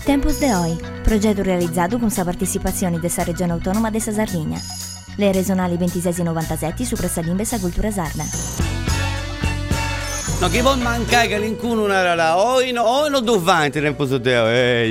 Tempos de Hoy, projeto realizzato con la partecipazione della Regione Autonoma della Sardegna. Le regionali 2697 su Pressalimbe e Cultura Sarda. No, che vuol mancare che l'incuno non era là, non tu fai in tempo su te,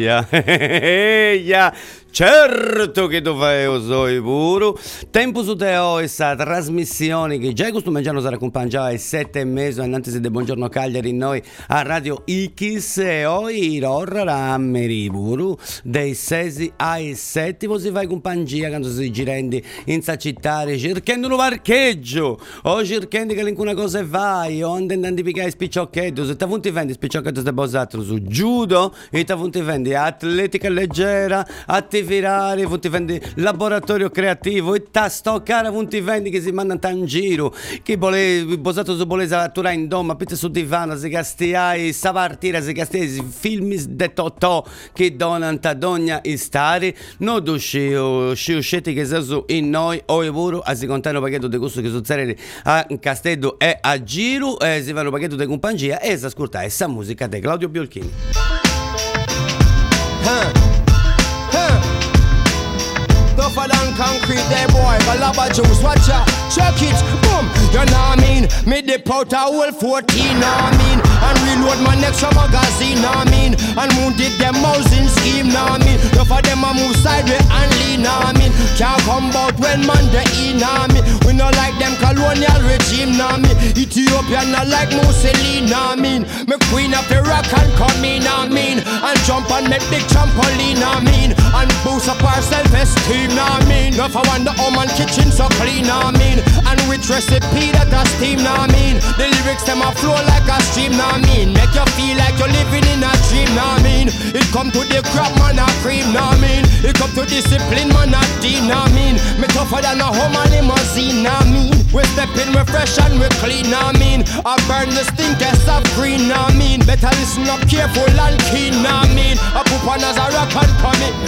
eia, certo che tu fai così pure. Tempo su te, questa trasmissione che già questo mangiano sarà accompagnata ai 7:30, annanzi di Buongiorno Cagliari, noi a Radio X e oggi l'ora la meriburu, dei 6 ai 7, poi si fa compagnia quando si girando in sta città, cercando un parcheggio, o cercando che l'incuna cosa vai, o andando a spicciocchetti, se ti funti vendi spicciocchetti ste bosato su judo, e ti funti vendi atletica leggera, attivirare, funti vendi laboratorio creativo, e ta sto cara funti vendi che si mandano in giro, che vuole bosato su bolesa attura in doma, pizza su divano, si castiai, sa partire, si castiai, film de Totò, che donano ta dogna istare, non usciti che sono in noi, o e pure, a si contano pacchetto di gusto che succede a Castello e a giro, e si fanno pacchetto di compagnia e si ascolta essa musica di Claudio Biolchini. Tougher than concrete, there boy, Galaba juice, watch out, check it, boom, you know what I mean, me dip out a whole 14, know what I mean, and reload my next magazine, know what I mean, and wounded them housing scheme, know what I mean, enough of them a move sideways and lean, know what I mean, can't come out when man they in, know what I mean, we not like them colonial regime, know what I mean, Ethiopian not like Mussolini, know what I mean, me queen of the rock and come in, know what I mean, and jump and make big trampoline, know what I mean, and boost up our self-esteem, know what I mean, enough I wonder how man kitchen so clean, know what I mean, and which recipe that a steam, know what I mean, the lyrics them a flow like a stream, know what I mean, make you feel like you're living in a dream, know what I mean, it come to the crap man a cream, know what I mean, it come to discipline man a dean, know what I mean, me tougher than a home and limousine, know what I mean, we step in, we fresh and we clean, know what I mean, I burn the stinkers of green, know what I mean, better listen up careful and keen, know what I mean, I put on as a rock and come in.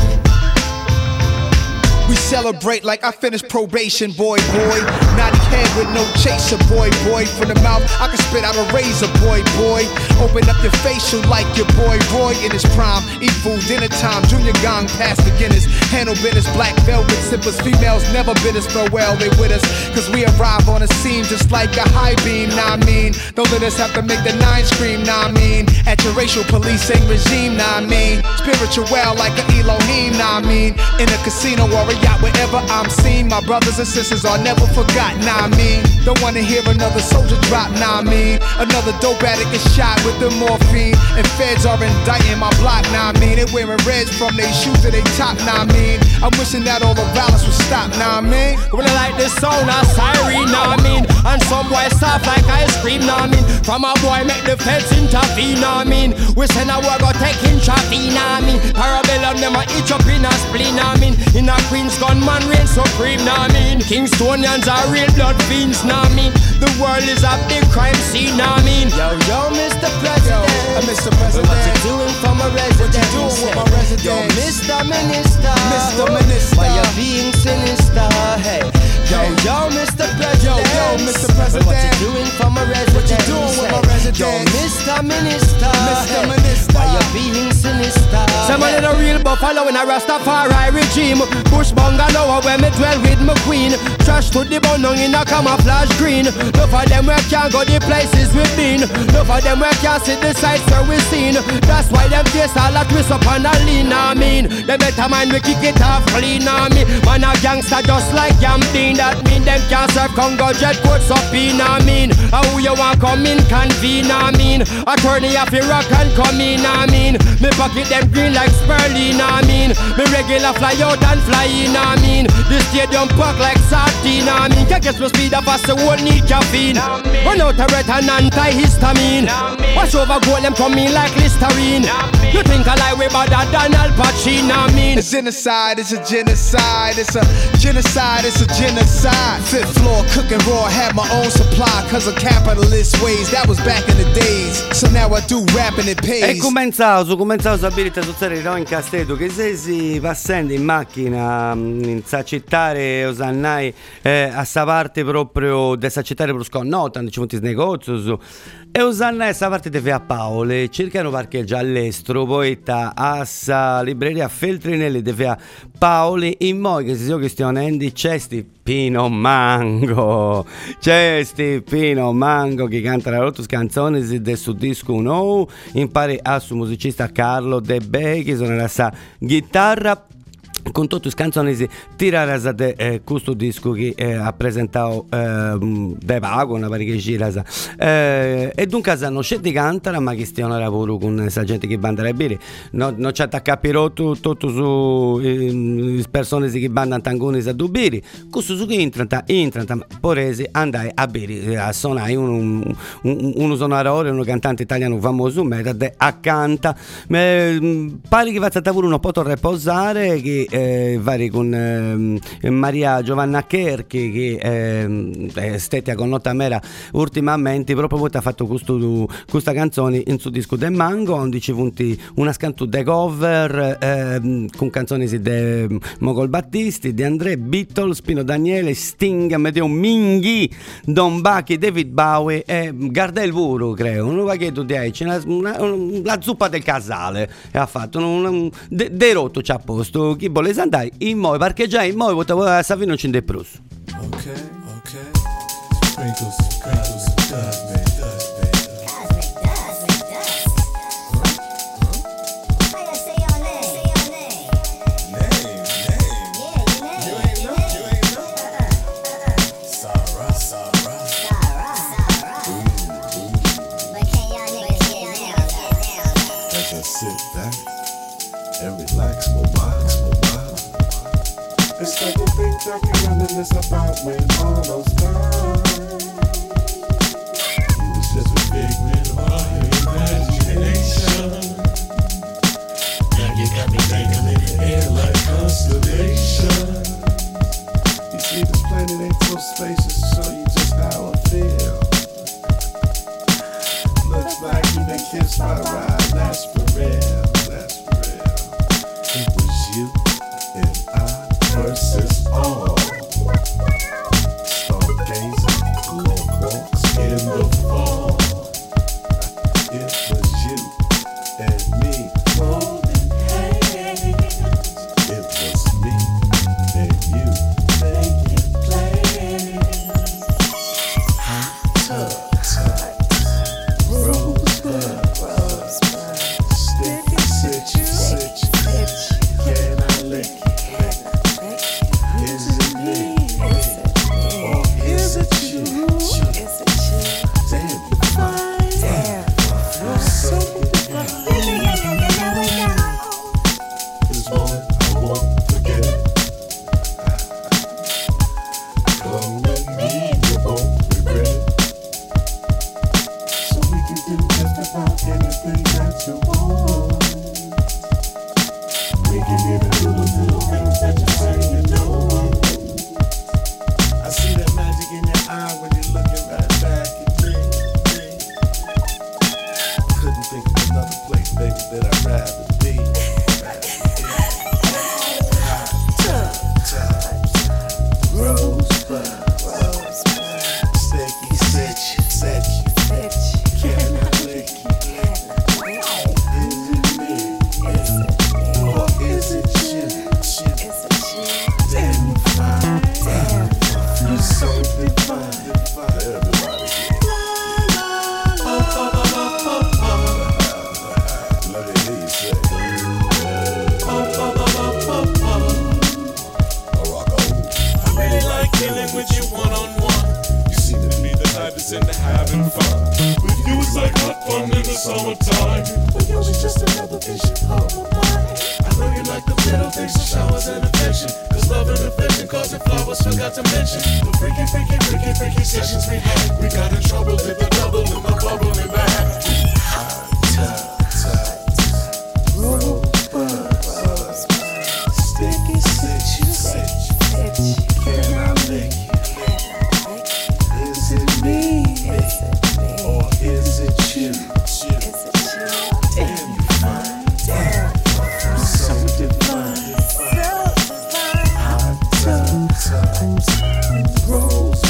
We celebrate like I finished probation, boy. Naughty head with no chaser, boy. From the mouth, I can spit out a razor, boy. Open up your facial like your boy Roy in his prime. Eat food, dinner time, junior gong, past beginners. Handle business, black velvet sippers. Females never bid us farewell, they with us. Cause we arrive on a scene just like a high beam, nah I mean. Don't let us have to make the nine scream, nah I mean. At your racial policing regime, nah I mean. Spiritual well like an Elohim, nah I mean. In a casino or a yacht, wherever I'm seen, my brothers and sisters are never forgotten, nah I mean. Don't wanna hear another soldier drop, nah I mean. Another dope addict is shot with the morphine, and feds are indicting my block, nah I mean. They wearing reds from their shoes to their top, nah I mean. I'm wishing that all the violence would stop, nah I mean. When I like this sound a siren, nah I mean, and some boy soft like ice cream, nah I mean. From a boy make the feds intervene, nah I mean. We send a war go take in traffic, nah I mean. Parabellum them a itch up in a spleen, nah I mean. In a Queen's gunman reign supreme, nah I mean. Kingstonians are real blood fiends, nah I mean. The world is a big crime scene, nah I mean. Yo, Mr. President, Mr. President, what you doing for my resident? What you doing with my resident? Yo, Mr. Minister, Mr. Minister, why you being sinister? Hey, yo, Mr. President, yo, Mr. President, what you doing for my resident? What you doing with my resident? Yo, Mr. Minister, Mr. Minister, why you being sinister? Someone in a real buffalo in a Rastafari regime. Bush bungalow where me dwell with my queen. Trash to the bone in a camouflage green. No for them where can't go the places we've been. No for them where can't see the sights where we seen. That's why them face all a twist up and a lean, I mean. They better mind we kick it off clean, I mean. Man a gangster just like Yamdeen. That mean them can't serve Congo jet coats up in, I mean. How you want come in convene, I mean. Attorney have to rock and come in, I mean. Me pocket them green like Sperling, I mean. Me regular fly out and fly in, I mean. The stadium pack like sardine, I mean. Can't get no speed of us, the whole need caffeine. Run out a red and antihistamine. Wash over gold, them coming like Listerine. You think I lie way better than Al Pacino, I mean. It's genocide, it's a genocide. It's a genocide, it's a genocide. Fifth floor, cooking raw, had my own supply. Cause of capitalist ways, that was back in the days. So now I do rap and it pays. E commenzavo su abilità su serie in Castello che se si passando in macchina in sa città osannai a sa sta parte proprio della città brusconnota, ci sono i negozi, e usando questa parte di via Paole, cercano parcheggio all'estero, poi a sa libreria Feltrinelli di via Paoli, in modo che si sia questione c'è sti Pino Mango, che canta la rotus canzoni del suo disco nuovo, impari a suo musicista Carlo De Becchi, suona la sa chitarra, con tutte le canzoni tirare da questo disco che ha presentato De Vago, una parecchia gira, e dunque non c'è di cantare, ma che stiano lavoro con questa gente che banda le birre, non c'è da capire tutto su le persone che bandano tangoni a due birre, questo su che entrano poresi andai a birre, a suonare uno suonatore, un cantante italiano famoso, a canta, pare che va a pure uno po' riposare, che vari con Maria Giovanna Cherchi che è stata con nota mera ultimamente, proprio ha fatto questa canzone in suo disco del Mango, onde ci punti una scantu de cover con canzoni di Mogol Battisti, di André, Beatles, Pino Daniele, Sting, Amedeo Minghi, Don Bacchi, David Bowie e Gardel Vuru, credo, un pacchetto di la zuppa del casale, e ha fatto de rotto c'ha posto, chi vuole andare in mo parcheggiare in mo potevo Savino ci deprus. Okay. Sprinkles, dust, baby. Sit back and relax for a while. It's like a big documentary that's about when all those times you was just a figment of our imagination. Now you got me dangling in the air like constellation. You see this planet ain't so spacious, to show you just how I feel. Looks like you been kissed by a ride, that's for real, that's for real. It was you and I versus all. Stargazing, long walks in the fall. It was you and me holding hands. It was me and you making plans. Hot tub, rosebud, sticky, sit. Can I lick it? Is it me? Or is it you? Damn, you fine. You're so divine. This moment I won't forget. Come with me, you won't regret it. So we can do just about anything that you want. We can even do the little things that you say you don't want. I see that magic in your eye when you're looking right back at me. Couldn't think of another place, baby, that I'd rather be. Hot tub, rosebud, sticky, sit you. Can I lick it? Is it me? Or is it you? Damn, you fine. You're so divine. Everybody let me hear you say. I really like dealing with you one-on-one. You seem to be the type that's into having fun. With you it's like hot fun in the summertime. But you're just another vision of my mind. I know you like the little things, the showers and affection. Cause love and affection causing flowers, forgot to mention the freaky sessions we had. We got in trouble, did the double in the bubble in the hat. Hot tub, rosebud, sticky, sit. Can I lick it? Is it me? Or is it you? Damn, you fine. You're so divine. Hot tub, rose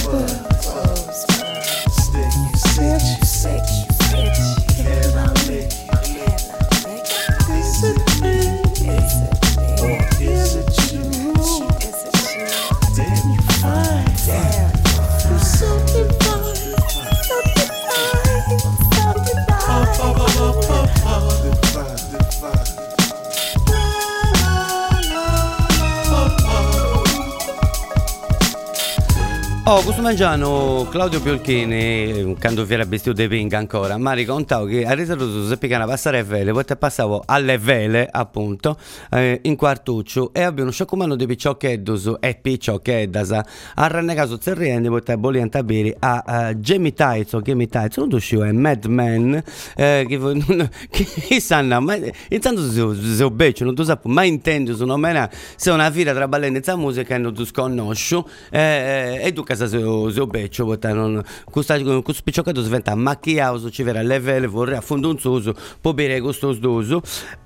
Oh, questo mangiano Claudio Biolchini, quando vi era vestito di pink ancora, mi ha raccontato che a risato se piccano a passare le vele, poi te passavo alle vele, appunto, in quartuccio, e abbiamo un sciocomano di piccioccheddos e piccioccheddas, a rennegaso zerriende, poi te boliente a bere a Jamie Tyson, non uscivo, è Mad Men, che sanno, ma intanto se ho beccio, non tu sapevo, ma intendo, sono mena, se una fila tra ballene e musica, non tu sconosco, e tu casa se ho beccio, questo piccioccato si diventa macchiato, ci verrà le vele, vorrei affondonzoso, può bere questo sdoso,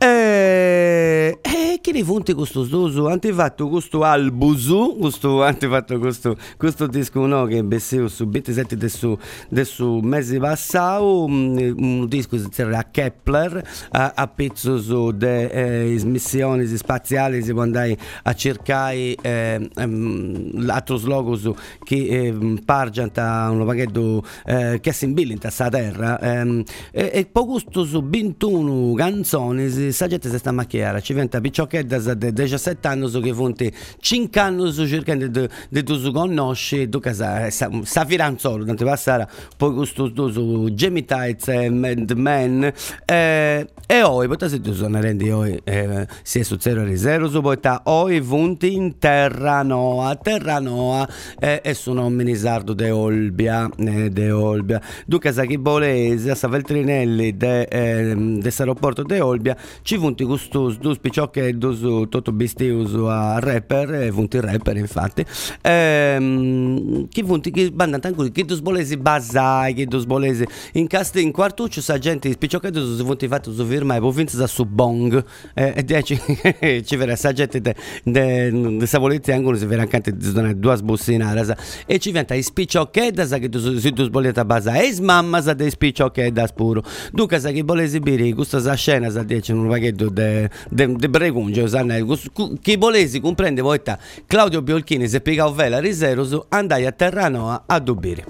e che ne fonti questo sdoso, hanno fatto questo albusu, hanno fatto questo disco, no, che besseo su 27 del mese passato, un disco si chiama Kepler, a pezzo su de missioni spaziali, si può andare a cercare altri logos che pargiano un paghetto che si imbilenta a terra, e poi questo su 21 canzoni sa gente si sta a macchiare, ci diventa piccioccheddas di 17 anni che fonte 5 anni cercando di tu conosci, tu sa firanzolo tanto passare, poi questo su Jamie Tights e Mad Men, e poi se tu sono rendi si è su 0-0 poi sta oi vunti in Terranoa e sono minisardo de Olbia, duca sa chi bolese a Saveltrinelli de s'aeroporto de Olbia ci vunti questo due piccioccheddos tutto bistius a rapper, vunti rapper infatti, chi vunti che bandano ancora che dos bolesi basai, che dos bolesi in quartuccio sa gente piccioccheddos si vunti fatto su firma e poi finza su bong, e ci verrà sa gente de savolezzi ancora si verrà accanto due sbussinare e ci diventa spiccioccheddas che tu sbagliate a basa e mamma sa de spiccioccheddas puro duca sa che volesi bere questa sa scena sa dice un paghetto de bregungio che volesi comprende poi Claudio Biolchini se piegavo vela riseroso andai a Terranoa a dubire.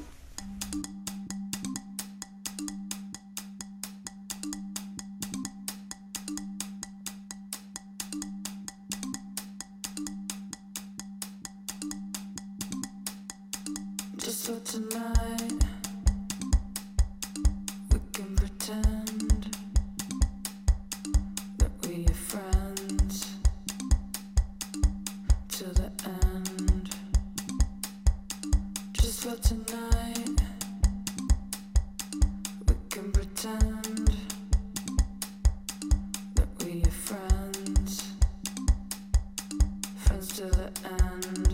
Just for tonight, we can pretend that we are friends till the end. Just for tonight, we can pretend that we are friends till the end.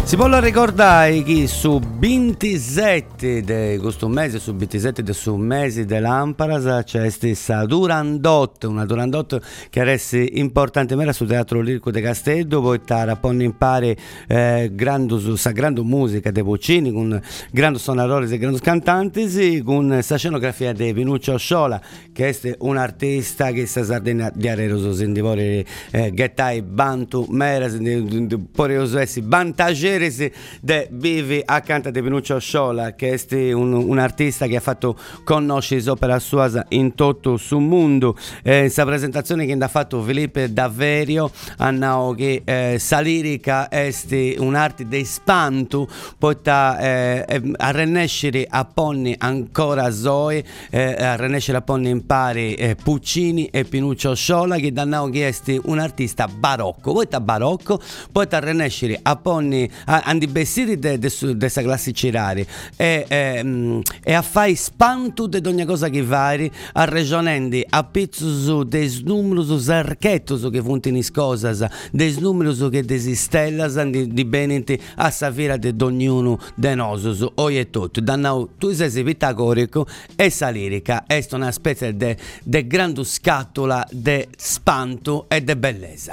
Si può ricordare che su 27 di questo mese, su 27 di su mese dell'Amparas c'è stata Durandot, una Durandot che resta importante mera su Teatro Lirico de Castello, poi a ponne impare grande musica de Puccini, con grandi sonatori e grandi cantanti, con questa scenografia di Pinuccio Sciola, che è un artista che sta Sardegna di Areroso, se ne vuole gettai bantu mera, poriosi bantageri de vivi accanto di Pinuccio Sciola, che è un artista che ha fatto conoscere l'opera sua in tutto il mondo. Questa presentazione che ha fatto Felipe Daverio hanno che sa lirica è un'arte di spanto, poi a rinascere a ponni ancora Zoe, a rinascere a ponni impari Puccini e Pinuccio Sciola, che danno che è un artista barocco, poi a rinascere a ponni andi vestiti di questa classe cirari e a fare spanto di ogni cosa che vari, a regionendi a pizzo dei numeri archetti che funzionano cose, dei numeri che desistellas di benenti a savira di ognuno de nosos, oi e tutto. Danno tu sei pitagorico e sa lirica è una specie di grande scatola di spanto e di bellezza.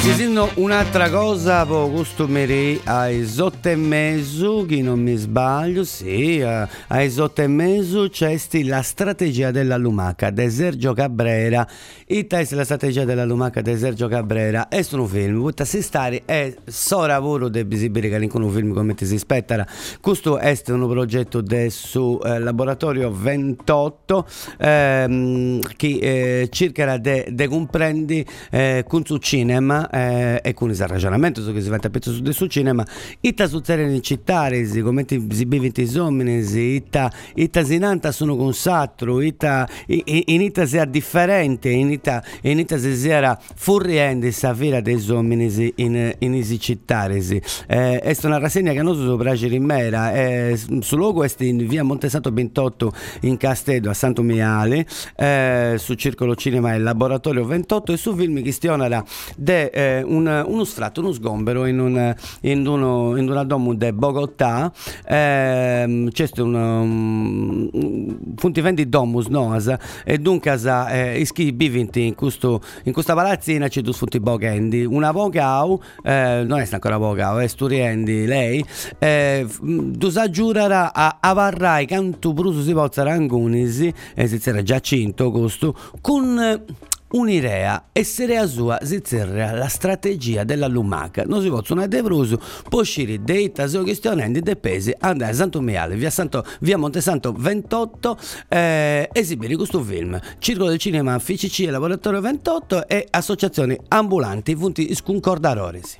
Ci sono un'altra cosa, po' costumeri ai 8:30, chi non mi sbaglio, sì, ai 8:30 c'è la strategia della lumaca de Sergio Cabrera. Ita è la strategia della lumaca de Sergio Cabrera, è un film, tutta si stare, è so lavoro de visibile che in un film come ti si aspettara. Questo è un progetto del su laboratorio 28 che cercherà di comprendere con su cinema e con il ragionamento su che si va a pezzo su cinema ita su terreni cittari come si beviti somini ita sinanta sono con satro ita in ita sia differente in ita si era furriende sa vera dei somini in isi cittari è una rassegna che non so piace in mera su logo è in via Montesanto 28 in Castedo a Santo Miale su Circolo Cinema e Laboratorio 28 e su film che stionera uno sfratto, uno sgombero in una domu de Bogotà c'è un funtivendi domus noasa e dunque ischi bivinti in questa palazzina c'è due funti bogendi una bogau non è ancora bogau è sturiendi lei dusa giurara a avarrai cantu bruso si pozzara angunisi e si era Giacinto questo con un'idea essere a sua si zerra la strategia della lumaca non si possono de bruso può uscire dei taseo questionendi de pesi andare a Santo Miale via Montesanto 28 esibire questo film Circolo del Cinema FCC e Laboratorio 28 e associazioni ambulanti punti sconcordaroresi.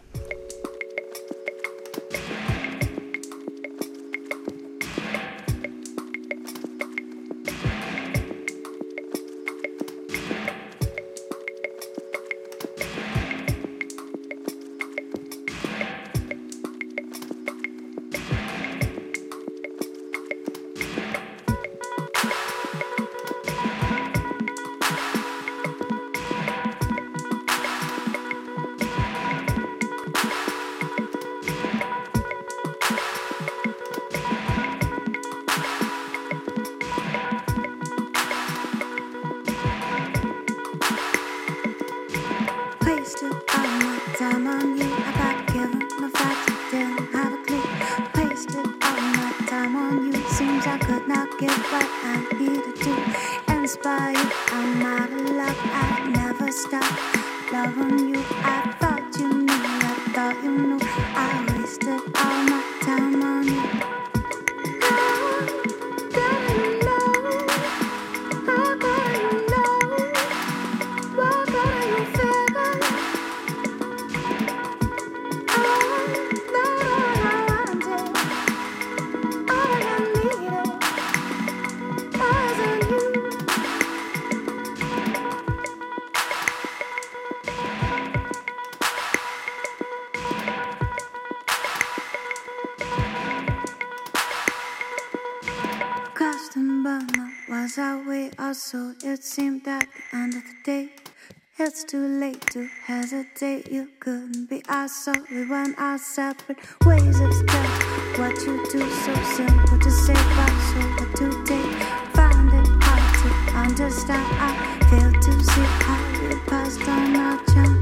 So it seemed at the end of the day it's too late to hesitate. You couldn't be our soul. We went our separate ways. It's just what you do. So simple to say, but so hard to take. Found it hard to understand. I fail to see how we passed on our chance.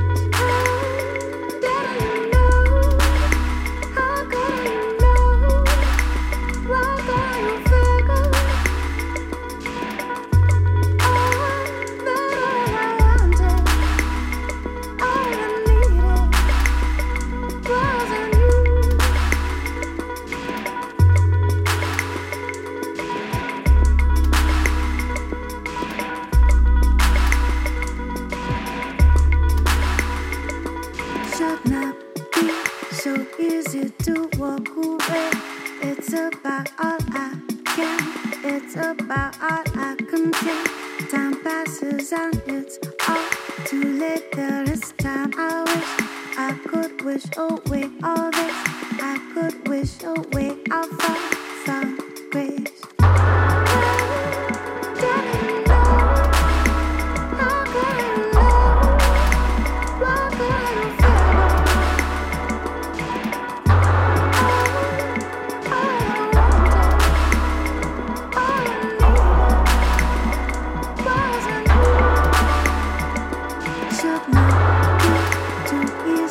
Should not be too easy.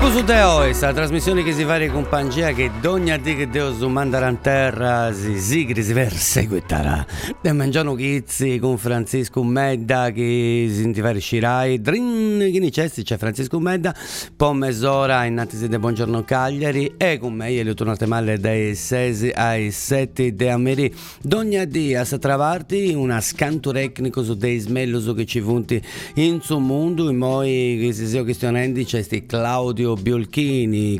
Tempo su Deo, questa trasmissione che si fa con Pangea che ogni dì che Deo su mandare in terra si sigri si perseguitarà. De mangiano chizzi con Francisco Medda che si fare scirai. Drin che nicesti c'è Francisco Medda, poi mezz'ora in attesa di Buongiorno Cagliari e con me io tornate male dai 6 ai 7 di Ameri. Ogni dì a travarti una scanto tecnico su dei smello che ci funti in suo mondo in moi che si sia questionando c'è sti Claudio Biolchini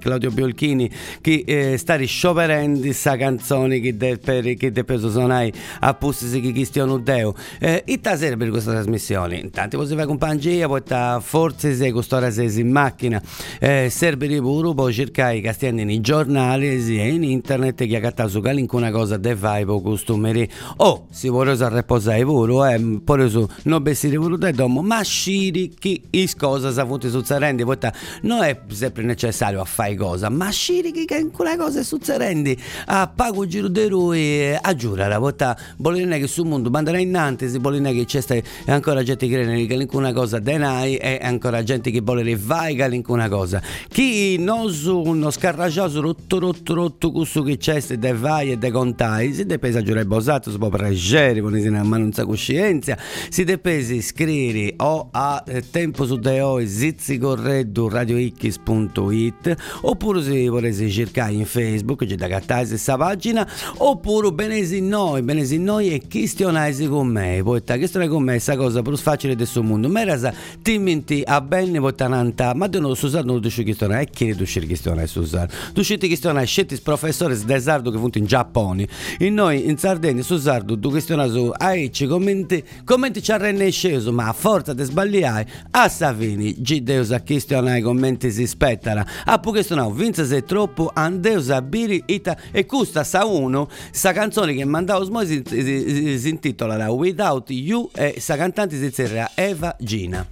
che sta riscioperendo sta canzone che de peso sonai a pussi che questiono Deo itta sera per questa trasmissione intanto si fa compagnia poi forse se quest'ora sei in macchina serve di puro poi cercare i castiani nei giornali e in internet che accatta su qualunque cosa de fai po' costumeri o si vuole usare riposare pure poi su non vestire pure da domo ma sciri chi is cosa sa futi succedendo poi non è sempre necessario a fare cosa ma sciri che quella cosa è succedendo a pago giro de lui a giurare vota bolina che sul mondo manderà innanzi si bolina che c'è ancora gente che crede che una cosa denai e ancora gente che vuole vai che una cosa chi non scarragiato rotto questo che c'è de vai e de contai si depesa giurare bosato si può pregere ma non sa coscienza si depesi scrivere o a tempo su deo zizzi correddu radiox.it oppure se volete cercare in Facebook c'è da cattare questa pagina oppure benesi noi e questionare con me poi questionare con me questa cosa più facile del suo mondo ma era ti menti a bene votananta ma tu non Susanno non tu questionare e chi tu scegli questionare Susanno tu scegli questionare scetti professori de sardo che funti in Giappone e noi in Sardegna su sardo tu questionare su ci commenti ci arrenne sceso ma a forza di sbagliare a Savini Gideus a questionare commenti si spettara a poi questionare vince se troppo andeus a biri ita e custa sa uno sta canzone che mandavo smosi si intitola Without You e sta cantante si chiama Eva Gina.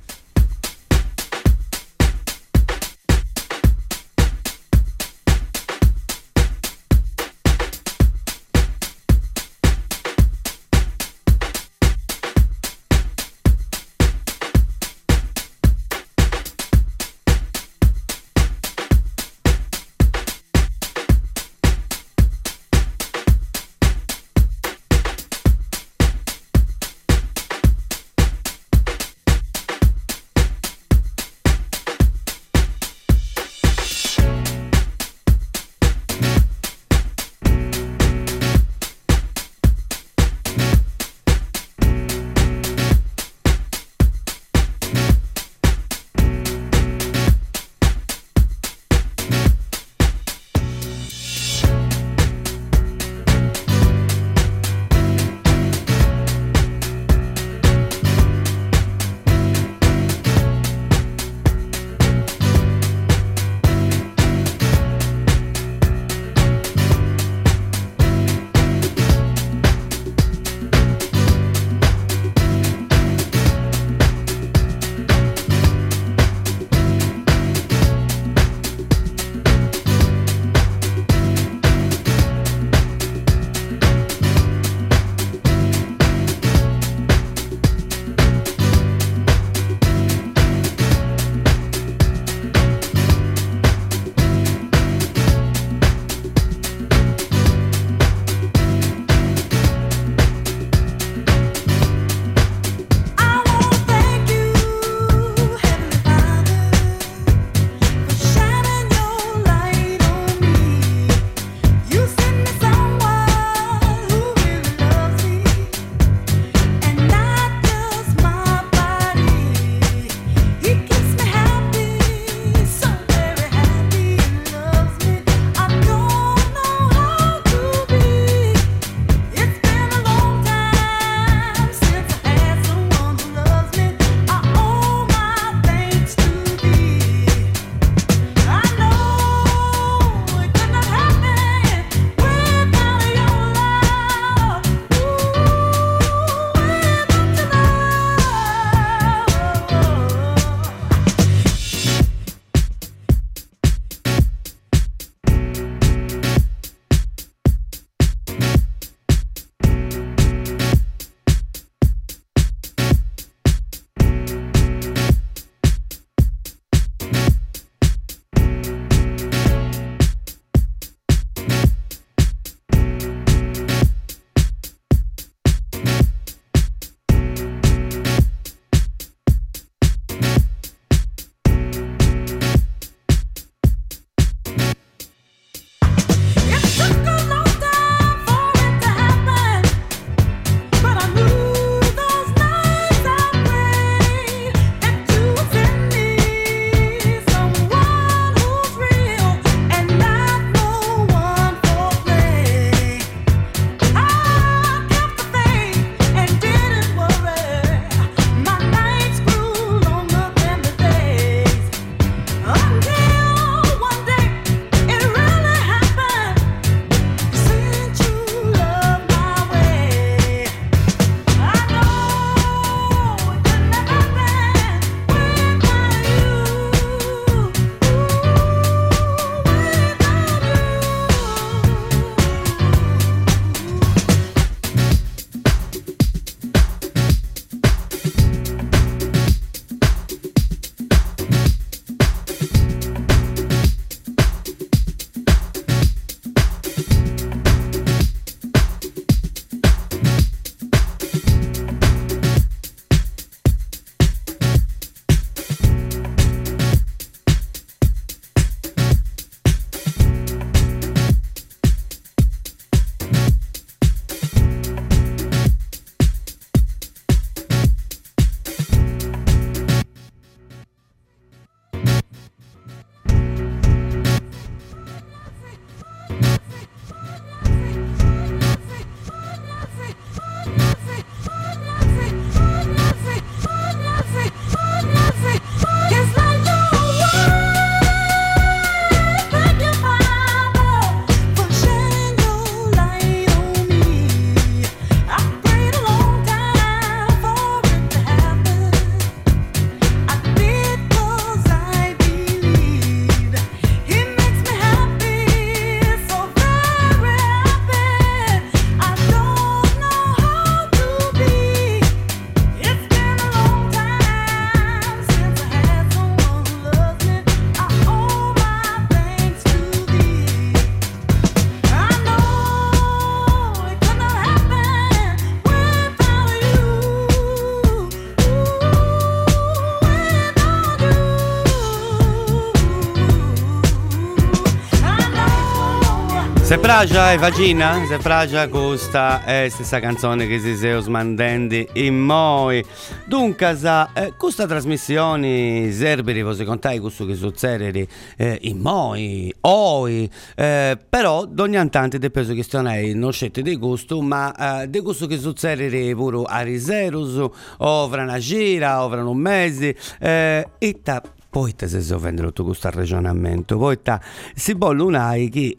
Se pragia e vagina, se pragia questa è stessa canzone che si seo smandendi in moi. Dunque, questa trasmissione serve per contare questo che succede in moi, oi, però ogni tanto te penso che stonai non scelte di gusto, ma di questo che succede pure a riserus, o fra una gira, o fra un mese, e poi se si offende tutto questo ragionamento, poi si vuole un'ai che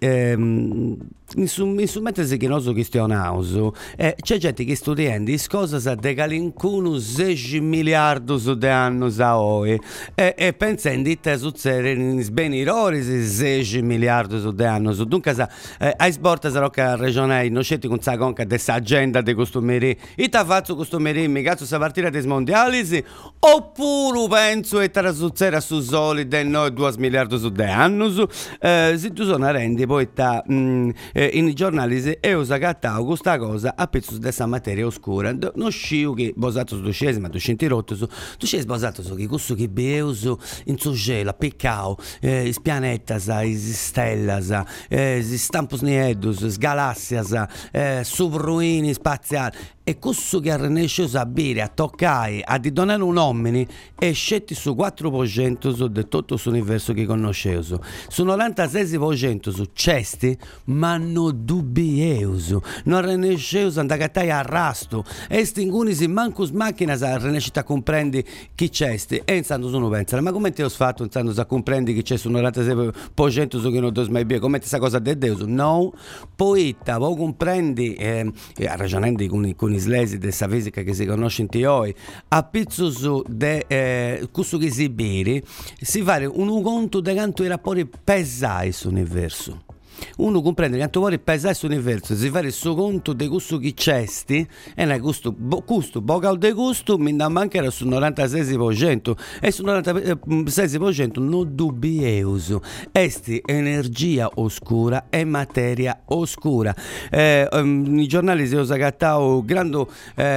in mentre che noi questionaus c'è gente che studiando cose de calincuno 6 miliardi di anni a oggi e pensando che succede in beni errori 6 miliardi di anni. Dunque ai sborta sarò che regionai non c'è con sa conca dessa agenda de costumeri e ta faccio costumeri mi cazzo sa partire dei mondiali oppure penso e tra succede su soli del noi 2 miliardi di anni. Se tu sono rendi poi in i giornali e usa cattao questa cosa a pezzo dessa materia oscura. Non sciu che basato su scesi ma tu senti rotto su tu sei basato su che questo che beuso in su gelo peccao is pianetas is stellas is stampus niedus is galassias subruini spaziali e questo che arrenesce a bere, a toccare, a di donare un uomini e scetti su 4% di tutto l'universo che conoscevo. Su 96% su cesti, ma non dubbieus. Non arrenesceus andare a tagliare arrasto. E stinguni si mancus macchina sa arrenescita a comprendi chi cesti. E intanto sono pensa, ma come ti ho fatto intanto a comprendi che c'è su 96% su che non dos mai bene? Come questa cosa de Deus? No. Poi voi comprendi, ragionando con islesi della fisica che si conosce in teoi a pizzo su de questo che si bere si fa un conto di quanto i rapporti pesai sull'universo. Uno comprende che quanto vuole pesare sull'universo si fa il suo conto di questo che c'esti e ne gusto bocal de gusto mi da mancare sul 96% e sul 96% non dubbieus esti energia oscura e materia oscura. I giornali si usa cattao grande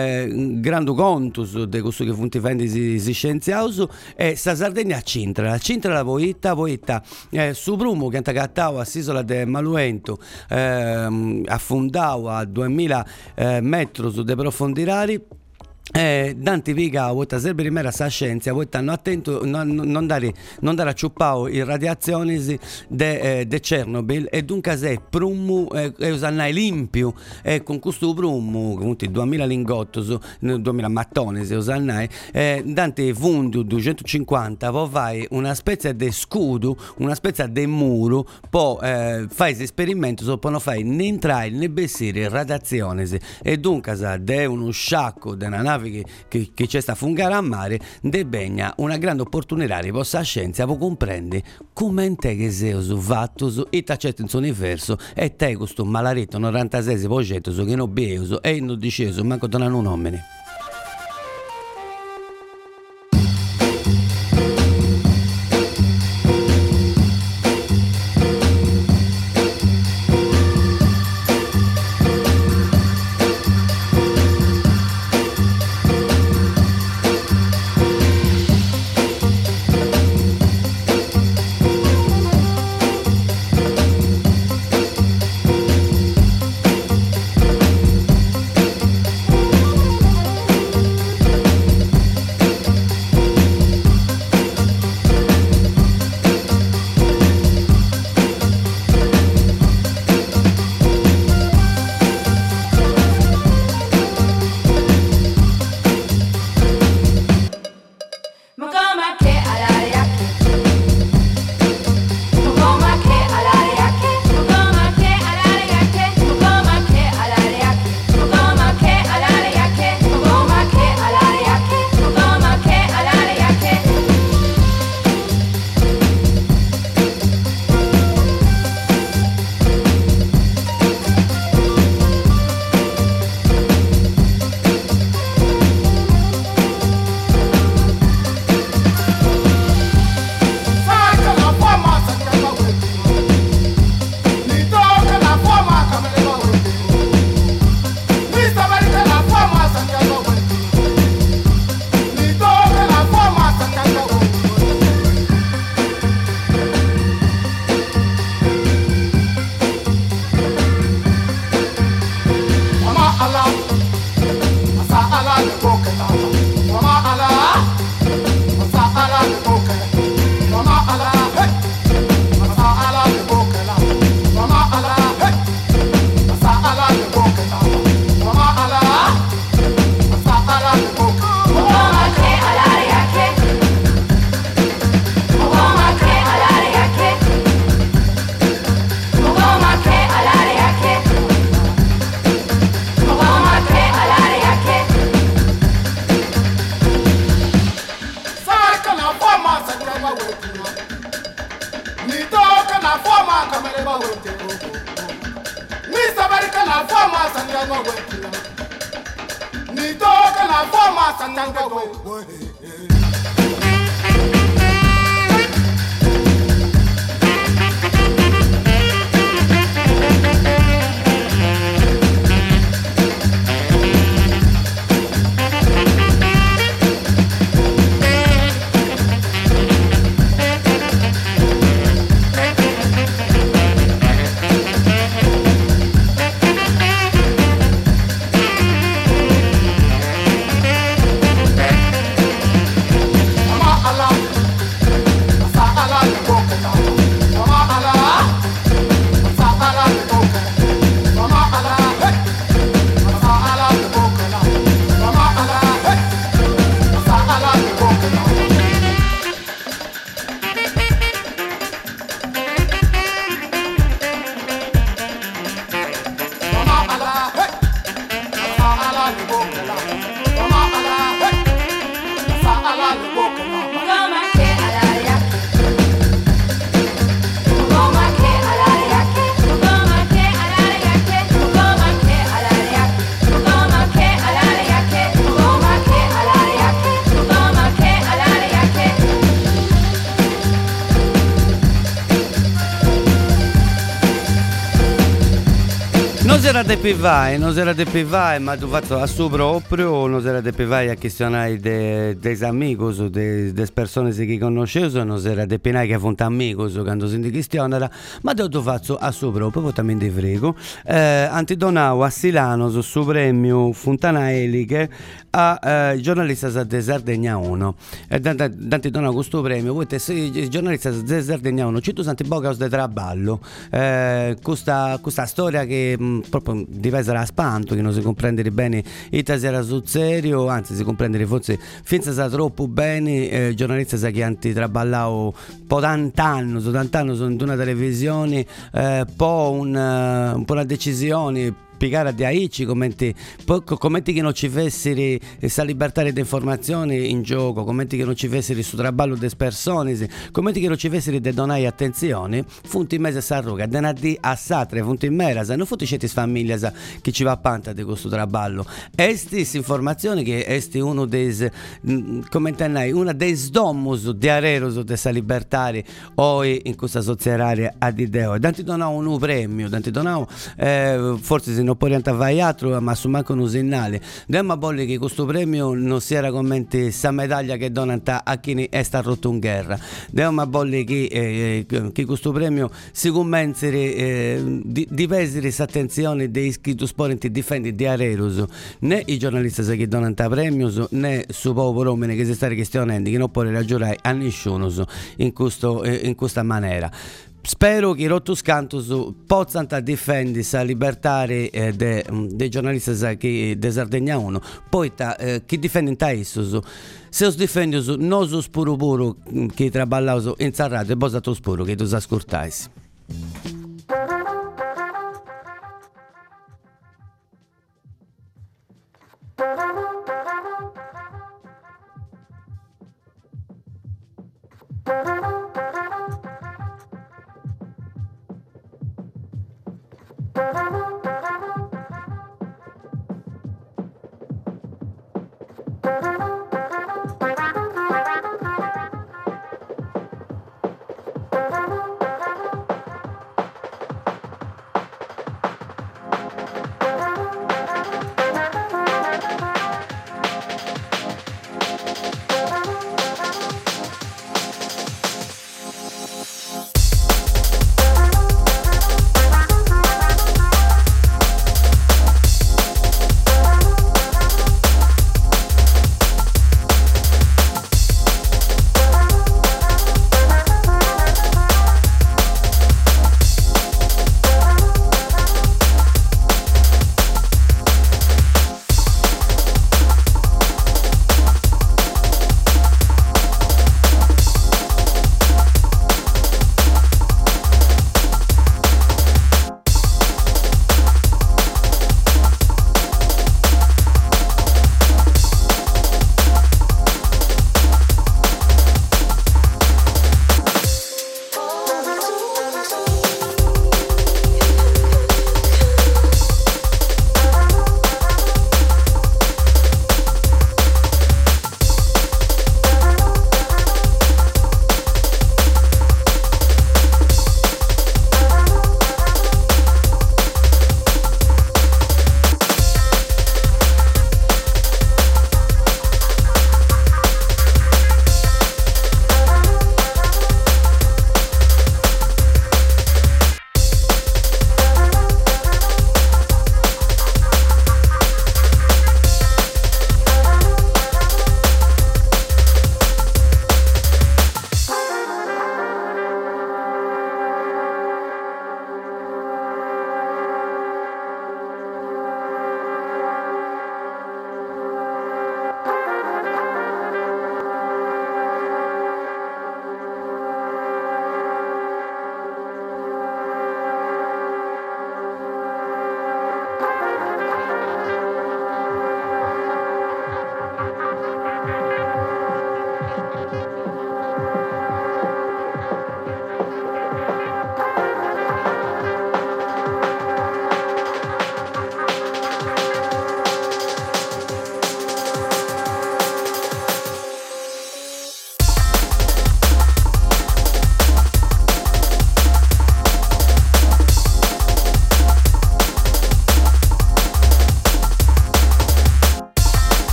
conto di questo che funti fendi si scienziaus e sa Sardegna la cintra la poita su Brumo che anta cattao all'isola de Maluento affondava a 2000 metri di profondità. Dante viga vuota sempre primera sa scienza vuota no attento non dare a ciuppao i radiazioni de Chernobyl e dunque se prumu e usannai limpio e con questo prumu comunque 2000 lingottos 2000 mattoni se usannai Dante fundu 250 poi fai una specie di scudo una specie di muro poi fai esperimento so poi non fai né entrare né bessire radiazioni e dunque sa de uno sciacco de una nave che c'è sta a fungare a mare de begna una grande opportunità di vostra scienza può comprendere come te che sei su fatto e t'accetto in suo universo e te questo malaretto 96% che non beuso e non diceso manco donano un nome. la forma kamele ba wente Mr. Barika la forma sanya go wente Ni to la forma sanya go Non era de pivai, ma tu fatto a su proprio, non era de pivai a questionare dei amigos, delle persone che conoscevo, non era de pinai che fonta amigos quando si questionera, ma tu fatto a su proprio, poi también di frego, antidonau a Silano su premio Fontanaeliche a giornalista de Sardegna 1. E antidonau questo premio, voi i giornalisti de Sardegna 1, ci tu santi bocaus de traballo, questa storia che proprio dipesa da spanto, che non si comprende bene Itasera sul serio, anzi si comprende forse finza sa troppo bene, giornalisti sa che hanno traballato po' tant'anno sono in una televisione, po' una decisione piegare di Aici, commenti che non ci fossero questa libertà di informazione in gioco, commenti che non ci fossero su traballo delle persone, commenti che non ci fossero di donare attenzione, funti in mese a Sarruga, denadì a Satre, funti in mera, non funti certi famiglie che ci va a panta di questo traballo. Estis informazione che esti uno dei commentanai, una dei sdomus di areros di questa libertà o in questa società ad ideo. Danti donau un premio, danti donau forse se non può vai altro, ma su manco un segnale. Demma bolle che questo premio non si era commenti sa medaglia che donata a chi è stato rotto in guerra. Demma bolle che questo premio si commensere di pesare attenzione dei iscritti sporenti difendi di areros, né i giornalisti che donata premios, né su povero uomini che si sta questionando che non può ragionare a nessuno in questa maniera. Spero che i Rottus Cantus possano difendere la libertà dei giornalisti di Sardegna 1. Poi chi difende questo, se si difende non su spuro puro che traballano in radio, e poi stato spuro che tu ascoltai.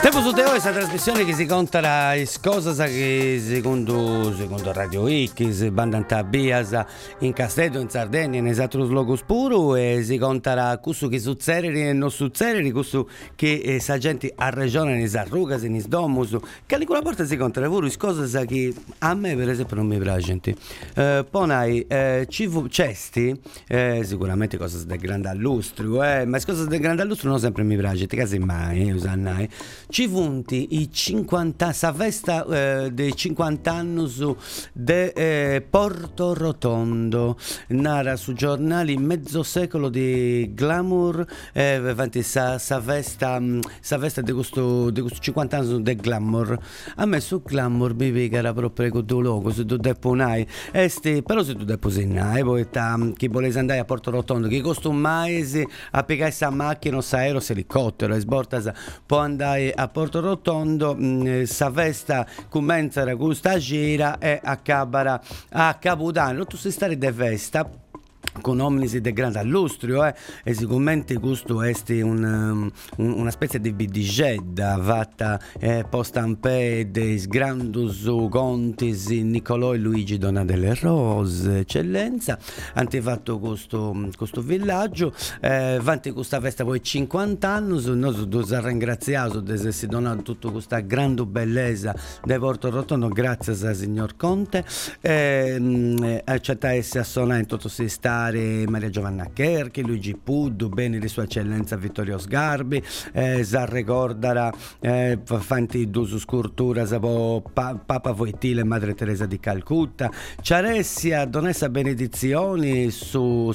Tempo su Teo, questa trasmissione che si conta cose che secondo Radio X, Bandanta Bias, in Castello, in Sardegna, in esatto locus puro, e si conta questo che succede e non succede, questo che sa gente a regione, in Sarrugas, in Isdomus, che quella volta si conta pure cose che a me per esempio non mi piacciono. Poi cesti, sicuramente cose del grande allustrio, ma cose del grande allustrio non sempre mi piacciono, quasi mai, usannai. Ci funti i 50, sa festa dei 50 anni de Porto Rotondo, nara su giornali mezzo secolo di glamour, avanti sa festa di questo 50 anni del glamour. A me su glamour mi pigara proprio con due logo, se tu deponai però se tu deposinai poi chi volesse andare a Porto Rotondo, che costa un mese a piegare sta macchina o sa aereo se elicottero e sborta può andare a Porto Rotondo, sa festa comincia da questa gira e accabara a Capodanno, tu sei stare de festa con omnis de grande allustrio, e sicuramente questo è una specie di bidigedda fatta postampè dei grandus contis Niccolò e Luigi Donna delle Rose, eccellenza, hanno fatto questo villaggio, vanti questa festa poi 50 anni, noi dobbiamo ringraziare di essersi donato tutta questa grande bellezza di Porto Rotondo, grazie al signor Conte, accetta essere assonare in tutto si stare Maria Giovanna Cherchi, Luigi Puddu, bene di sua eccellenza Vittorio Sgarbi, sa ricordara fanti su scultura Papa Voitile e Madre Teresa di Calcutta, Ciaressia donessa benedizioni su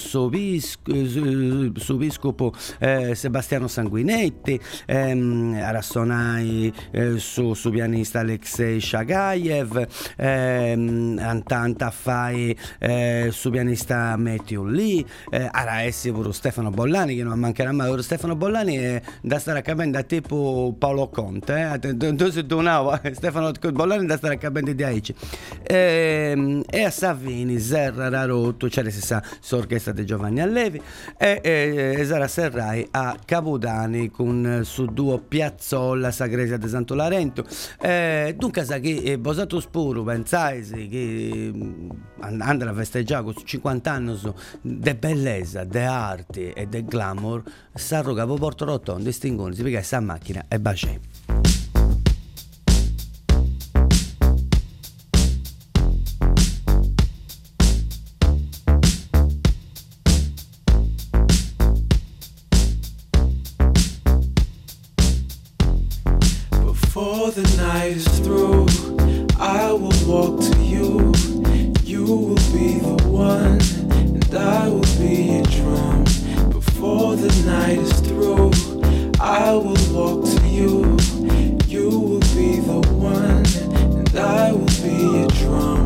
biscopo Sebastiano Sanguinetti, Arassonai su pianista Alexei Shagayev, Antanta fai su pianista Matthew Lee, ara essi pure Stefano Bollani, che non mancherà mai. Stefano Bollani è da stare a capendo tipo Paolo Conte, Stefano Bollani da stare a capendo di Aici, e a Savini Serra Rarotto c'era stessa orchestra di Giovanni Allevi, e Sara Serrai a Capodani con su duo Piazzolla Sagresia di Santo Larento, dunque sa che Bosato Spuro pensai che andare a festeggiare con 50 anni de bellezza, de arte e de glamour, s'arroga po Porto Rotondo, distinguono, si piega sta macchina e baciè. Before the night is through, I will walk to you. You will be the one, and I will be a drum. Before the night is through, I will walk to you. You will be the one, and I will be a drum.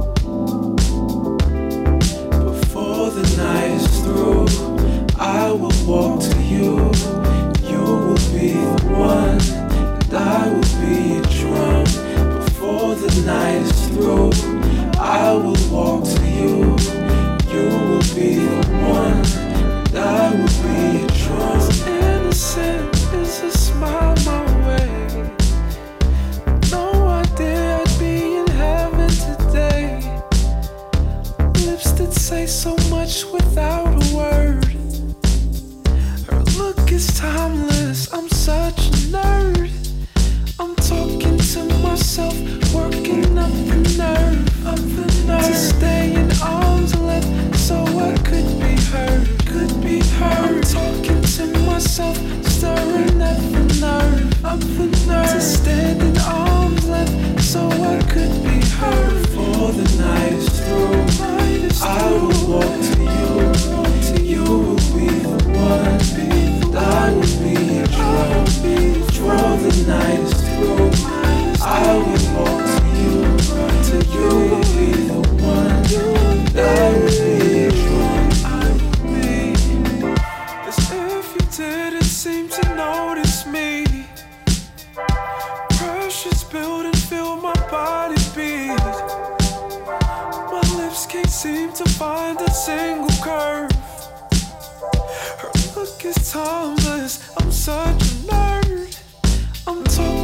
Before the night is through, I will walk to you. You will be the one, and I will be a drum. Before the night is through, I will walk to you. You will be the one, and I will be a drum. As innocent as a smile my way. No idea I'd be in heaven today. Lips that say so much without a word. Her look is timeless, I'm such a nerd. I'm talking to myself, working up the nerve to stay in arm's length so I could be heard. I'm talking to myself, stirring up the nerve to stand in arm's length so I could be heard. Before the night is through, I will walk to you. You will be the one, and I will be a drum. Before the night is through, I will walk to you. Till you will be the one, and I will be a drum. As if you didn't seem to notice me. Pressure's build and feel my body beat. My lips can't seem to find a single curve. Her look is timeless, I'm such a nerd. I'm talking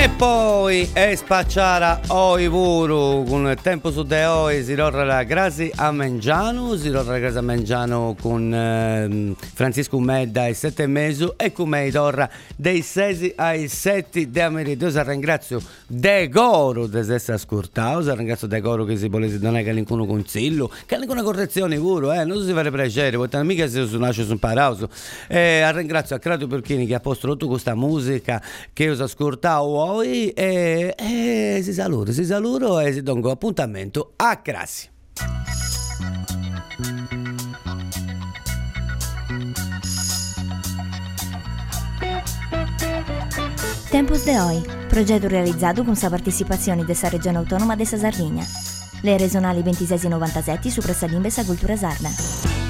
E poi è spacciara oi vuru con tempo su de oi si torna la Grasi a Mengiano, con Francisco Medda ai 7:30 e con me torna dei 6 ai 7 de meridio. Ringrazio De Goro di essere ascoltato, ringrazio De Goro che si volesse non è che nessuno consiglio, che alcune correzioni pure, non si fa piacere, perché mica se si nasce su un parauso. Ringrazio a Claudio Perchini che ha posto tutta questa musica che ho ascoltato oggi e si saluto e si do appuntamento a Crasi. Tempus de Oi, progetto realizzato con la partecipazione della Regione Autonoma della Sardegna. Le regionali 26 e 97 su Pressa Limbesa Cultura Sarda.